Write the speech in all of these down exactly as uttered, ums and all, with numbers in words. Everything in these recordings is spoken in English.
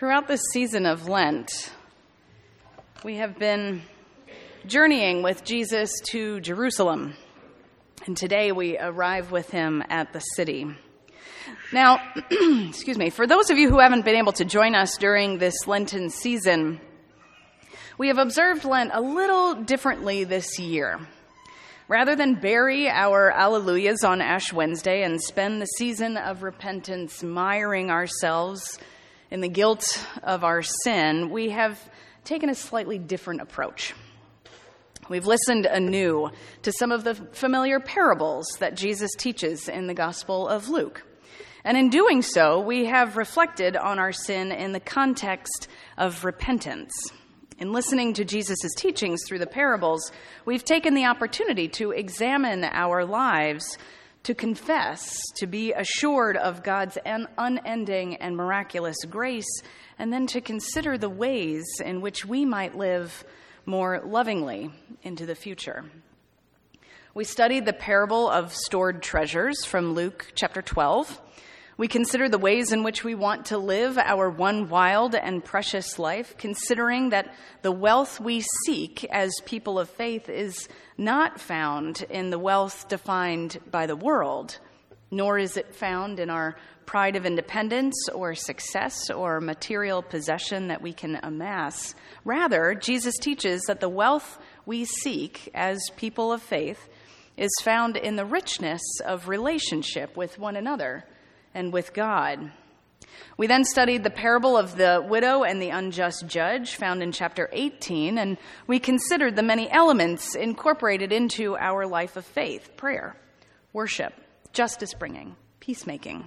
Throughout this season of Lent, we have been journeying with Jesus to Jerusalem, and today we arrive with him at the city. Now, excuse me, for those of you who haven't been able to join us during this Lenten season, we have observed Lent a little differently this year. Rather than bury our Alleluias on Ash Wednesday and spend the season of repentance miring ourselves in the guilt of our sin, we have taken a slightly different approach. We've listened anew to some of the familiar parables that Jesus teaches in the Gospel of Luke. And in doing so, we have reflected on our sin in the context of repentance. In listening to Jesus' teachings through the parables, we've taken the opportunity to examine our lives, to confess, to be assured of God's unending and miraculous grace, and then to consider the ways in which we might live more lovingly into the future. We studied the parable of stored treasures from Luke chapter twelve. We considered the ways in which we want to live our one wild and precious life, considering that the wealth we seek as people of faith is not found in the wealth defined by the world, nor is it found in our pride of independence or success or material possession that we can amass. Rather, Jesus teaches that the wealth we seek as people of faith is found in the richness of relationship with one another and with God. We then studied the parable of the widow and the unjust judge found in chapter eighteen, and we considered the many elements incorporated into our life of faith: prayer, worship, justice bringing, peacemaking.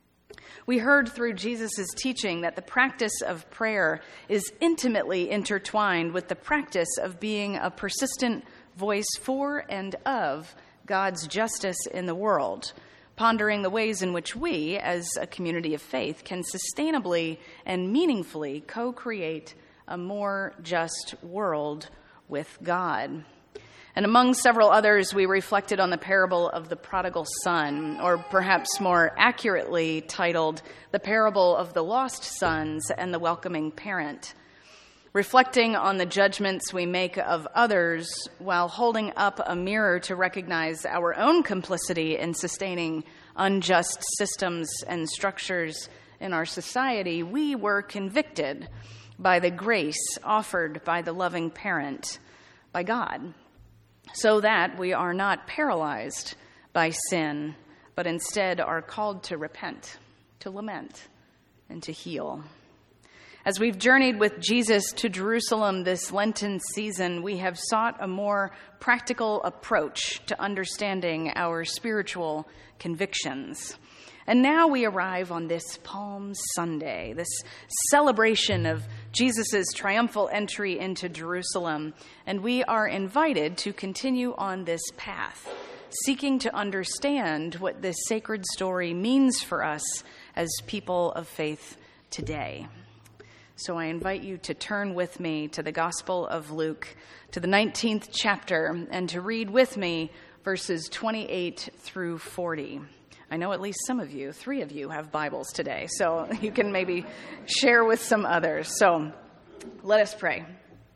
We heard through Jesus' teaching that the practice of prayer is intimately intertwined with the practice of being a persistent voice for and of God's justice in the world, pondering the ways in which we, as a community of faith, can sustainably and meaningfully co-create a more just world with God. And among several others, we reflected on the parable of the prodigal son, or perhaps more accurately titled, the parable of the lost sons and the welcoming parent, reflecting on the judgments we make of others while holding up a mirror to recognize our own complicity in sustaining unjust systems and structures in our society. We were convicted by the grace offered by the loving parent, by God, so that we are not paralyzed by sin, but instead are called to repent, to lament, and to heal. As we've journeyed with Jesus to Jerusalem this Lenten season, we have sought a more practical approach to understanding our spiritual convictions. And now we arrive on this Palm Sunday, this celebration of Jesus' triumphal entry into Jerusalem, and we are invited to continue on this path, seeking to understand what this sacred story means for us as people of faith today. So I invite you to turn with me to the Gospel of Luke, to the nineteenth chapter, and to read with me verses twenty-eight through forty. I know at least some of you, three of you, have Bibles today, so you can maybe share with some others. So let us pray.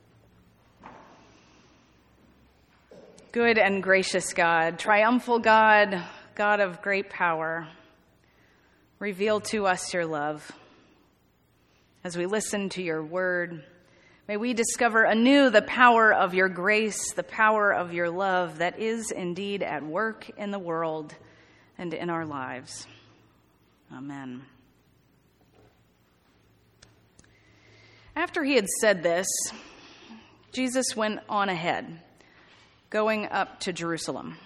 Good and gracious God, triumphal God, God of great power, reveal to us your love. As we listen to your word, may we discover anew the power of your grace, the power of your love that is indeed at work in the world and in our lives. Amen. After he had said this, Jesus went on ahead, going up to Jerusalem.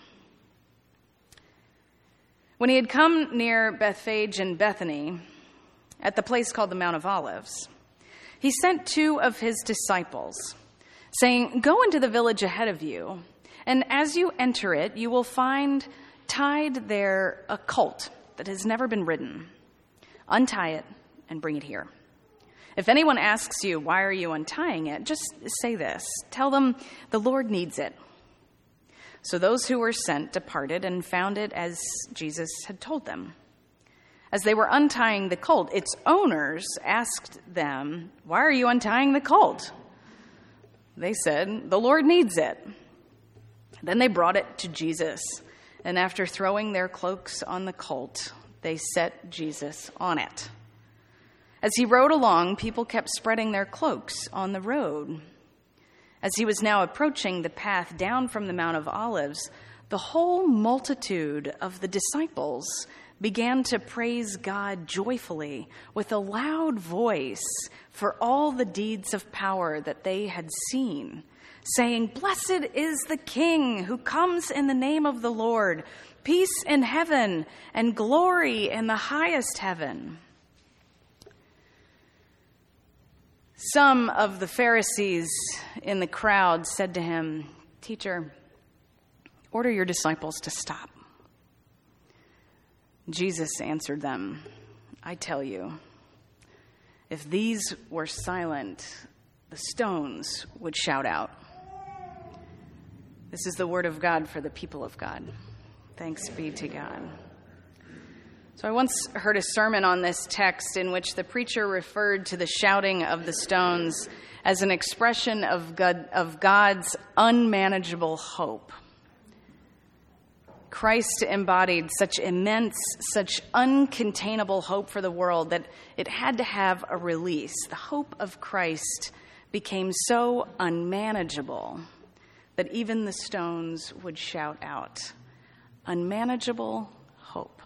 When he had come near Bethphage and Bethany, at the place called the Mount of Olives, he sent two of his disciples, saying, "Go into the village ahead of you, and as you enter it, you will find tied there a colt that has never been ridden. Untie it and bring it here. If anyone asks you, 'Why are you untying it?' just say this. Tell them, 'The Lord needs it.'" So those who were sent departed and found it as Jesus had told them. As they were untying the colt, its owners asked them, "Why are you untying the colt?" They said, "The Lord needs it." Then they brought it to Jesus, and after throwing their cloaks on the colt, they set Jesus on it. As he rode along, people kept spreading their cloaks on the road. As he was now approaching the path down from the Mount of Olives, the whole multitude of the disciples began to praise God joyfully with a loud voice for all the deeds of power that they had seen, saying, "Blessed is the King who comes in the name of the Lord, peace in heaven and glory in the highest heaven." Some of the Pharisees in the crowd said to him, "Teacher, order your disciples to stop." Jesus answered them, "I tell you, if these were silent, the stones would shout out." This is the word of God for the people of God. Thanks be to God. So I once heard a sermon on this text in which the preacher referred to the shouting of the stones as an expression of God, of God's unmanageable hope. Christ embodied such immense, such uncontainable hope for the world that it had to have a release. The hope of Christ became so unmanageable that even the stones would shout out. Unmanageable hope.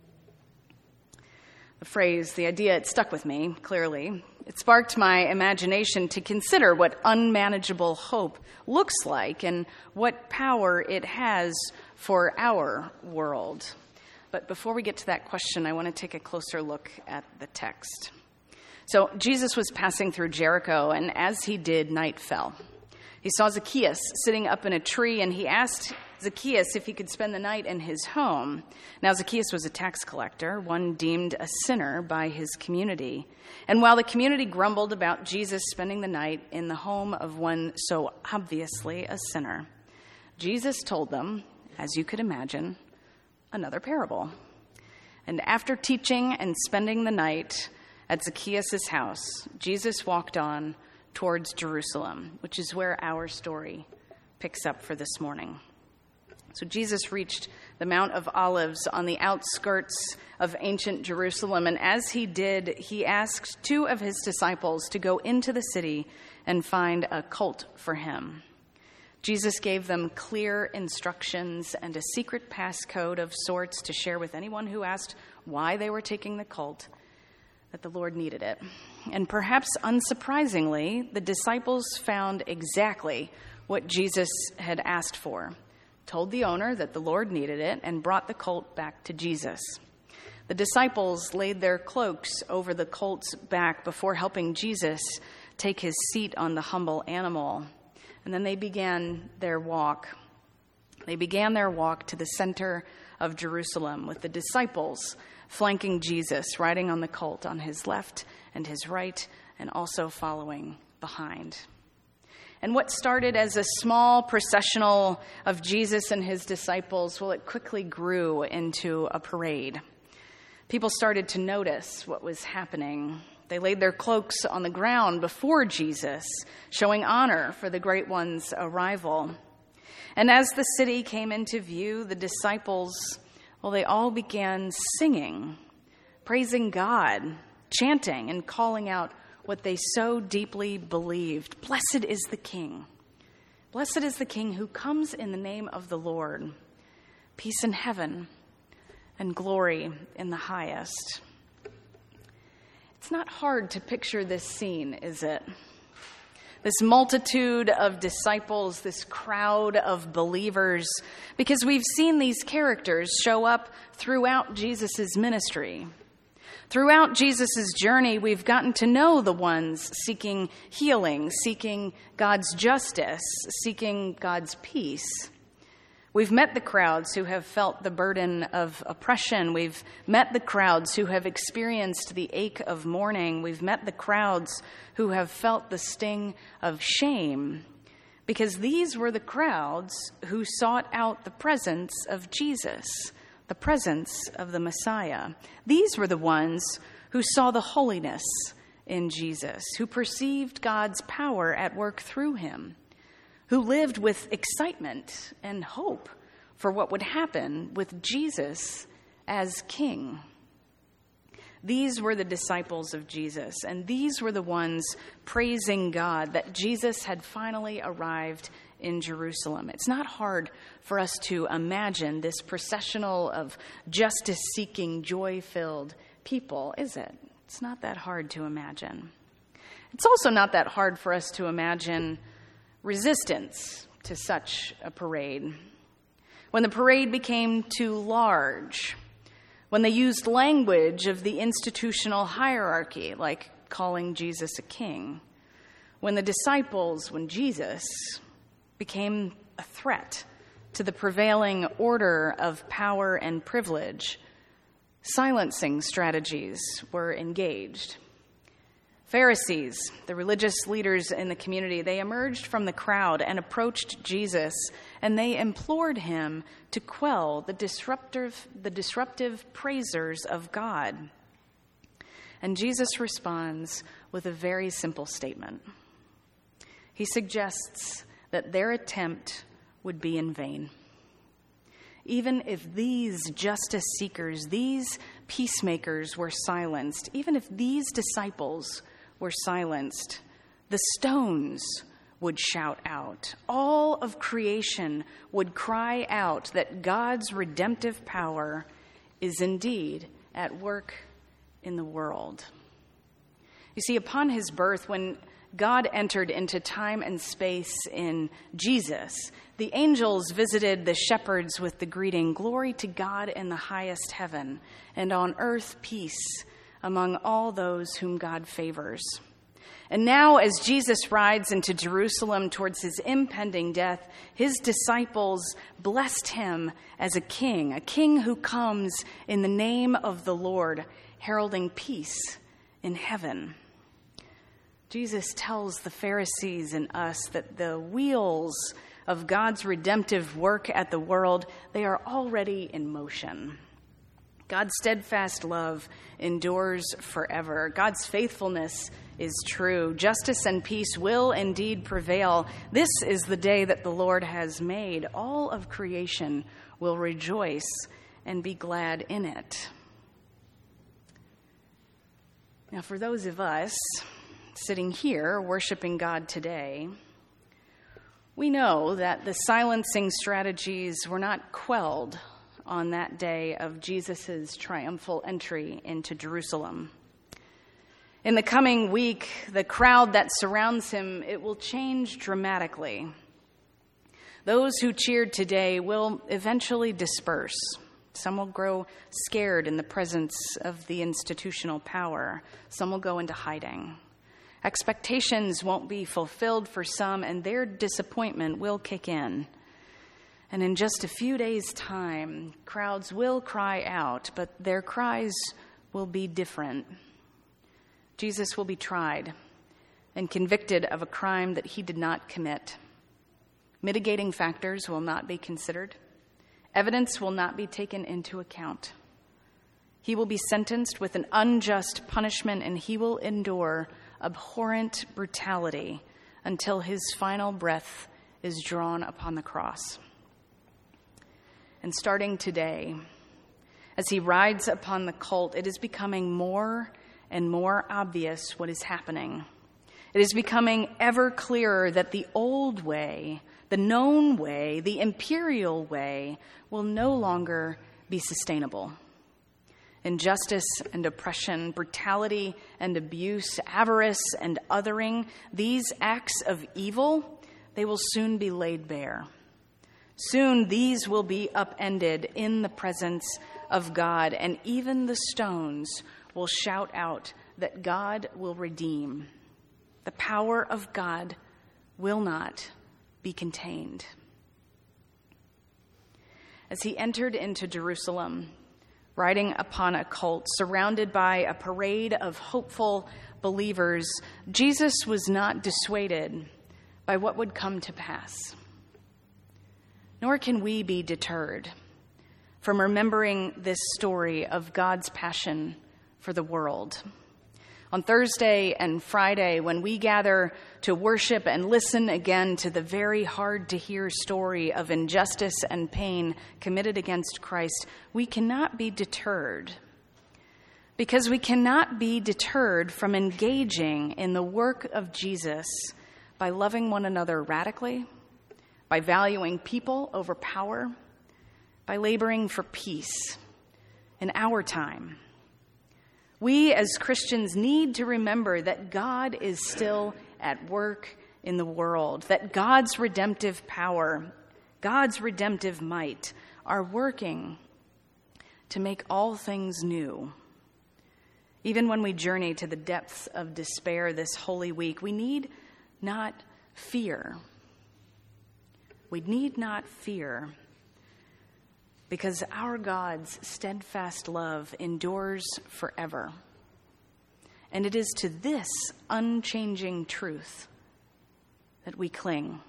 The phrase, the idea, it stuck with me, clearly. It sparked my imagination to consider what unmanageable hope looks like and what power it has for our world. But before we get to that question, I want to take a closer look at the text. So Jesus was passing through Jericho, and as he did, night fell. He saw Zacchaeus sitting up in a tree, and he asked Zacchaeus if he could spend the night in his home. Now, Zacchaeus was a tax collector, one deemed a sinner by his community. And while the community grumbled about Jesus spending the night in the home of one so obviously a sinner, Jesus told them, as you could imagine, another parable. And after teaching and spending the night at Zacchaeus' house, Jesus walked on towards Jerusalem, which is where our story picks up for this morning. So Jesus reached the Mount of Olives on the outskirts of ancient Jerusalem, and as he did, he asked two of his disciples to go into the city and find a colt for him. Jesus gave them clear instructions and a secret passcode of sorts to share with anyone who asked why they were taking the colt, that the Lord needed it. And perhaps unsurprisingly, the disciples found exactly what Jesus had asked for, told the owner that the Lord needed it, and brought the colt back to Jesus. The disciples laid their cloaks over the colt's back before helping Jesus take his seat on the humble animal. And then they began their walk. They began their walk to the center of Jerusalem, with the disciples flanking Jesus, riding on the colt on his left and his right, and also following behind. And what started as a small processional of Jesus and his disciples, well, it quickly grew into a parade. People started to notice what was happening. They laid their cloaks on the ground before Jesus, showing honor for the great one's arrival. And as the city came into view, the disciples, well, they all began singing, praising God, chanting and calling out what they so deeply believed. Blessed is the King. Blessed is the King who comes in the name of the Lord. Peace in heaven and glory in the highest. It's not hard to picture this scene, is it? This multitude of disciples, this crowd of believers, because we've seen these characters show up throughout Jesus' ministry. Throughout Jesus' journey, we've gotten to know the ones seeking healing, seeking God's justice, seeking God's peace. We've met the crowds who have felt the burden of oppression. We've met the crowds who have experienced the ache of mourning. We've met the crowds who have felt the sting of shame, because these were the crowds who sought out the presence of Jesus, the presence of the Messiah. These were the ones who saw the holiness in Jesus, who perceived God's power at work through him, who lived with excitement and hope for what would happen with Jesus as king. These were the disciples of Jesus, and these were the ones praising God that Jesus had finally arrived in Jerusalem. It's not hard for us to imagine this processional of justice-seeking, joy-filled people, is it? It's not that hard to imagine. It's also not that hard for us to imagine resistance to such a parade. When the parade became too large, when they used language of the institutional hierarchy, like calling Jesus a king, when the disciples, when Jesus became a threat to the prevailing order of power and privilege, silencing strategies were engaged. Pharisees, the religious leaders in the community, they emerged from the crowd and approached Jesus, and they implored him to quell the disruptive, the disruptive praisers of God. And Jesus responds with a very simple statement. He suggests that their attempt would be in vain. Even if these justice seekers, these peacemakers were silenced, even if these disciples were silenced, the stones would shout out. All of creation would cry out that God's redemptive power is indeed at work in the world. You see, upon his birth, when God entered into time and space in Jesus, the angels visited the shepherds with the greeting, "Glory to God in the highest heaven, and on earth peace among all those whom God favors." And now, as Jesus rides into Jerusalem towards his impending death, his disciples blessed him as a king, a king who comes in the name of the Lord, heralding peace in heaven. Jesus tells the Pharisees and us that the wheels of God's redemptive work at the world, they are already in motion. God's steadfast love endures forever. God's faithfulness is true. Justice and peace will indeed prevail. This is the day that the Lord has made. All of creation will rejoice and be glad in it. Now, for those of us sitting here worshiping God today, we know that the silencing strategies were not quelled on that day of Jesus' triumphal entry into Jerusalem. In the coming week, the crowd that surrounds him, it will change dramatically. Those who cheered today will eventually disperse. Some will grow scared in the presence of the institutional power. Some will go into hiding. Expectations won't be fulfilled for some, and their disappointment will kick in. And in just a few days' time, crowds will cry out, but their cries will be different. Jesus will be tried and convicted of a crime that he did not commit. Mitigating factors will not be considered. Evidence will not be taken into account. He will be sentenced with an unjust punishment, and he will endure abhorrent brutality until his final breath is drawn upon the cross. And starting today, as he rides upon the colt, it is becoming more and more obvious what is happening. It is becoming ever clearer that the old way, the known way, the imperial way, will no longer be sustainable. Injustice and oppression, brutality and abuse, avarice and othering, these acts of evil, they will soon be laid bare. Soon these will be upended in the presence of God, and even the stones will shout out that God will redeem. The power of God will not be contained. As he entered into Jerusalem, riding upon a colt, surrounded by a parade of hopeful believers, Jesus was not dissuaded by what would come to pass. Nor can we be deterred from remembering this story of God's passion for the world. On Thursday and Friday, when we gather to worship and listen again to the very hard-to-hear story of injustice and pain committed against Christ, we cannot be deterred. Because we cannot be deterred from engaging in the work of Jesus by loving one another radically, by valuing people over power, by laboring for peace in our time. We as Christians need to remember that God is still at work in the world, that God's redemptive power, God's redemptive might are working to make all things new. Even when we journey to the depths of despair this Holy Week, we need not fear. We need not fear, because our God's steadfast love endures forever. And it is to this unchanging truth that we cling.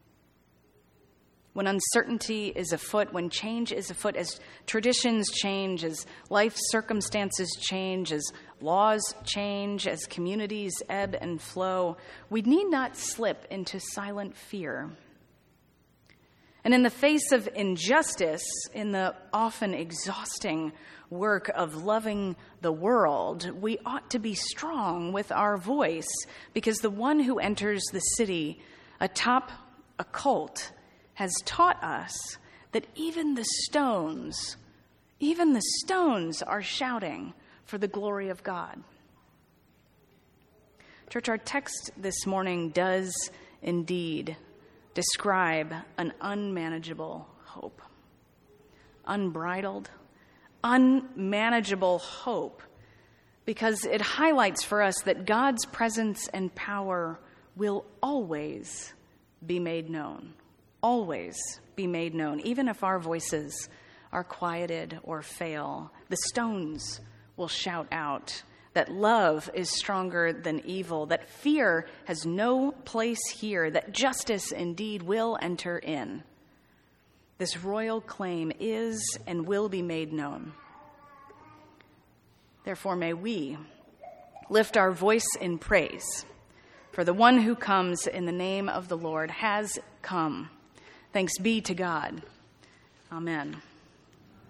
When uncertainty is afoot, when change is afoot, as traditions change, as life circumstances change, as laws change, as communities ebb and flow, we need not slip into silent fear. And in the face of injustice, in the often exhausting work of loving the world, we ought to be strong with our voice, because the one who enters the city atop a colt has taught us that even the stones, even the stones are shouting for the glory of God. Church, our text this morning does indeed describe an unmanageable hope. Unbridled, unmanageable hope, because it highlights for us that God's presence and power will always be made known. Always be made known. Even if our voices are quieted or fail, the stones will shout out that love is stronger than evil, that fear has no place here, that justice indeed will enter in. This royal claim is and will be made known. Therefore, may we lift our voice in praise, for the one who comes in the name of the Lord has come. Thanks be to God. Amen.